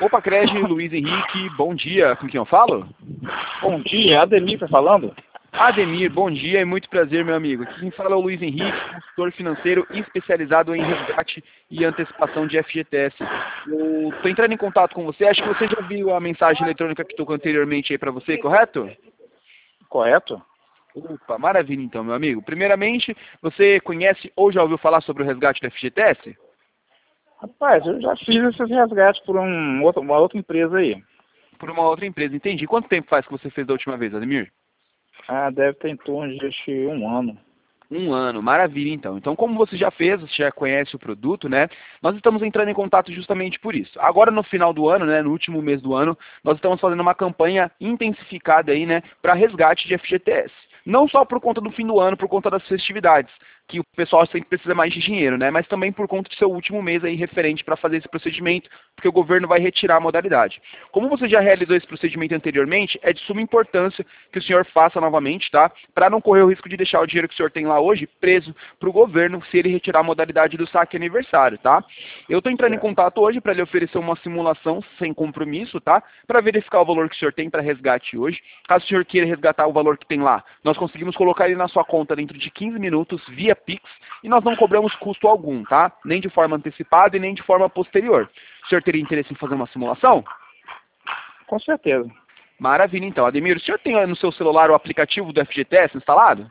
Opa, Crege, Luiz Henrique, bom dia. Com quem eu falo? Bom dia, Ademir tá falando? Ademir, bom dia e muito prazer, meu amigo. Aqui quem fala é o Luiz Henrique, consultor financeiro especializado em resgate e antecipação de FGTS. Eu estou entrando em contato com você, acho que você já viu a mensagem eletrônica que tocou anteriormente aí para você, correto? Correto? Opa, maravilha então, meu amigo. Primeiramente, você conhece ou já ouviu falar sobre o resgate do FGTS? Rapaz, eu já fiz esses resgates por uma outra empresa aí. Por uma outra empresa, entendi. Quanto tempo faz que você fez da última vez, Ademir? Ah, deve ter em torno de acho que 1 ano. 1 ano, maravilha então. Então, como você já fez, você já conhece o produto, né? Nós estamos entrando em contato justamente por isso. Agora, no final do ano, né, no último mês do ano, nós estamos fazendo uma campanha intensificada aí, né, para resgate de FGTS. Não só por conta do fim do ano, por conta das festividades, que o pessoal sempre precisa mais de dinheiro, né? Mas também por conta do seu último mês aí referente para fazer esse procedimento, porque o governo vai retirar a modalidade. Como você já realizou esse procedimento anteriormente, é de suma importância que o senhor faça novamente, tá? Para não correr o risco de deixar o dinheiro que o senhor tem lá hoje preso para o governo se ele retirar a modalidade do saque aniversário, tá? Eu estou entrando em contato hoje para lhe oferecer uma simulação sem compromisso, tá? Para verificar o valor que o senhor tem para resgate hoje. Caso o senhor queira resgatar o valor que tem lá, nós conseguimos colocar ele na sua conta dentro de 15 minutos via Pix e nós não cobramos custo algum, tá? Nem de forma antecipada e nem de forma posterior. O senhor teria interesse em fazer uma simulação? Com certeza. Maravilha, então. Ademir, o senhor tem no seu celular o aplicativo do FGTS instalado?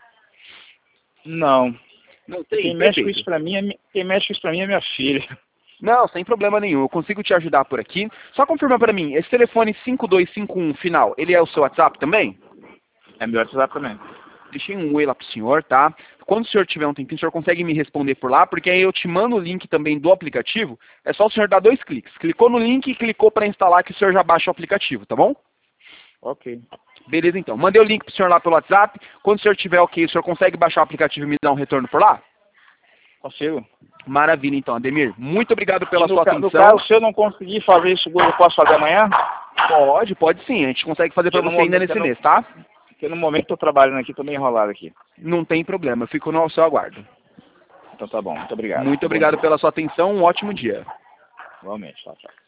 Não. Não tem? Quem mexe com isso pra mim é minha filha. Não, sem problema nenhum. Eu consigo te ajudar por aqui. Só confirma para mim, esse telefone 5251 final, ele é o seu WhatsApp também? É meu WhatsApp também. Deixei um oi lá pro senhor, tá? Quando o senhor tiver um tempinho, o senhor consegue me responder por lá, porque aí eu te mando o link também do aplicativo. É só o senhor dar 2 cliques. Clicou no link e clicou para instalar que o senhor já baixa o aplicativo, tá bom? Ok. Beleza, então. Mandei o link pro senhor lá pelo WhatsApp. Quando o senhor tiver ok, o senhor consegue baixar o aplicativo e me dar um retorno por lá? Consigo. Maravilha, então, Ademir. Muito obrigado pela sua atenção. No caso, se eu não conseguir fazer isso, eu posso fazer amanhã? Pode sim. A gente consegue fazer para você ainda nesse mês, tá? Porque no momento estou trabalhando aqui, estou meio enrolado aqui. Não tem problema. Eu fico no seu aguardo. Então tá bom, muito obrigado. Muito obrigado pela sua atenção. Um ótimo dia. Igualmente, tchau, tchau.